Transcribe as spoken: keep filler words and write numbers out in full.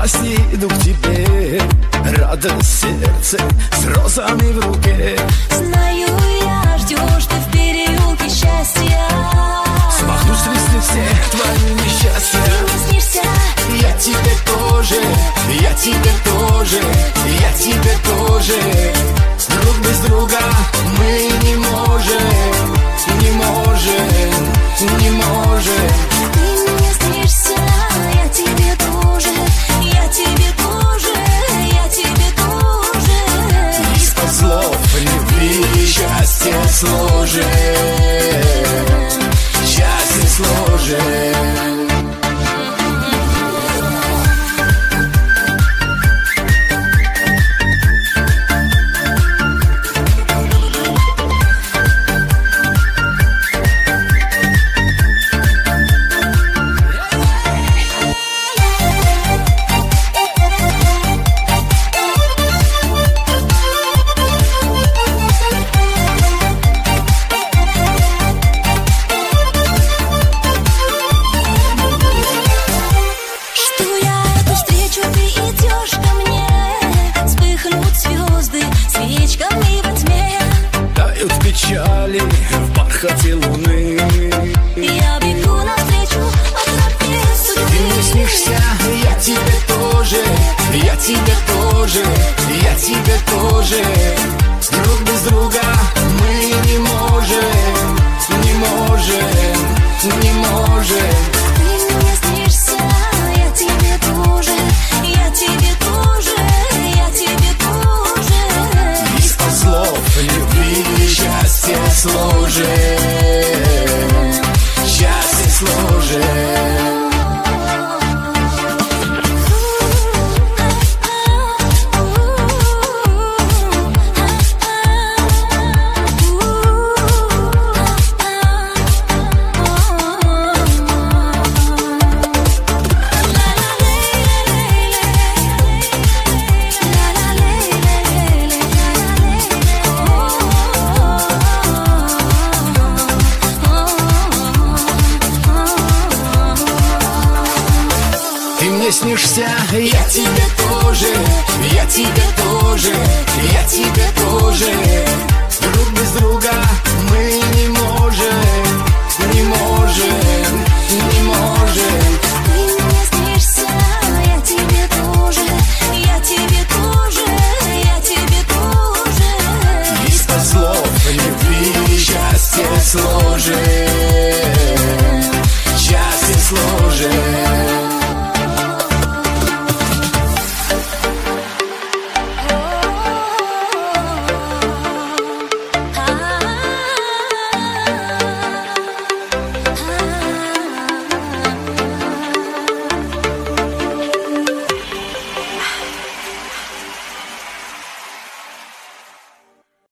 власти иду к тебе, радость сердце с розами в руке. Знаю я, ждешь ты в переулке счастья. Смахну с лист всех твои несчастья. Ты мне снишься, я тебе тоже, я тебе тоже, я тебе тоже. Друг без друга мы не можем, не можем, не можем. ты мне снишься, я тебе тоже, я тебе тоже, я тебе тоже. Из-под слов любви счастье сложим, счастье сложим. Печали в бархате луны. Я бегу навстречу по тропе судьбы. Ты мне снишься, я тебе тоже, я тебе тоже, я тебе тоже. Друг без друга мы не можем, не можем, не можем. Ты мне снишься, я тебе тоже, я тебе тоже, я тебе тоже. Из-под слов любви счастье сложим, счастье сложим. Ты мне снишься, я тебе тоже, я тебе тоже, я тебе тоже. Друг без друга мы не можем, не можем, не можем.